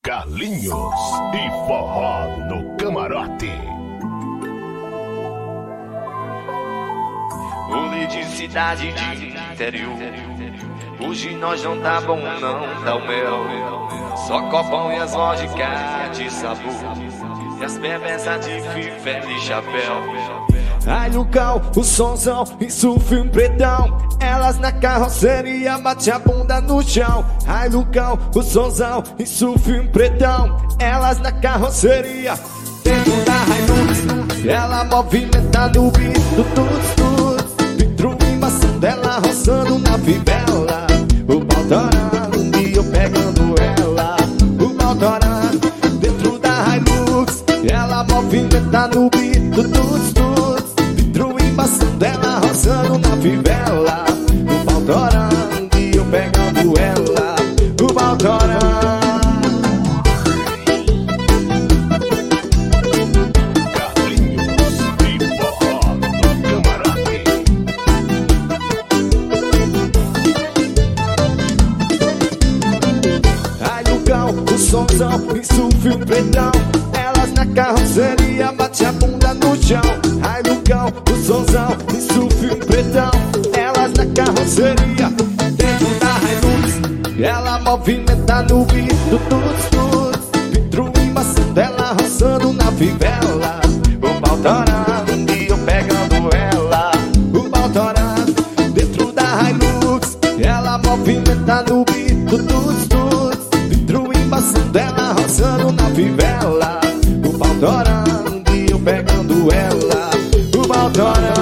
Carlinhos e forró no camarote. Rolê de cidade de interior. Hoje nós não tá bom, não dá o mel. Só copão e as vodkas de sabor. E as bebeças de fifé e chapéu. Ai, Lucão, o sonzão e surf um pretão. Elas na carroceria bate a bunda no chão. Ai, Lucão, o sonzão e surf um pretão. Elas na carroceria dentro da Hilux. Ela movimenta no beat do tuts-tuts. Vidro embaçando, ela roçando na fivela. O pau torando e eu pegando ela. O pau torando dentro da Hilux. Ela movimenta no beat do tuts-tuts. Vidro embaçando, ela roçando na fivela. O pau torando e eu pegando ela. O pau torando. O sonzão e surf um pretão. Elas na carroceria bate a bunda no chão. Ai, Lucão, o sonzão e surf um pretão. Elas na carroceria dentro da Hilux. Ela movimenta no beat do tuts-tuts. Vidro embaçando, ela roçando na fivela. O pau torando e eu pegando ela. O pau torando dentro da Hilux. Ela movimenta no beat do tuts-tuts. Embaçando, ela roçando na fivela. O pau torando e eu pegando ela. O pau torando.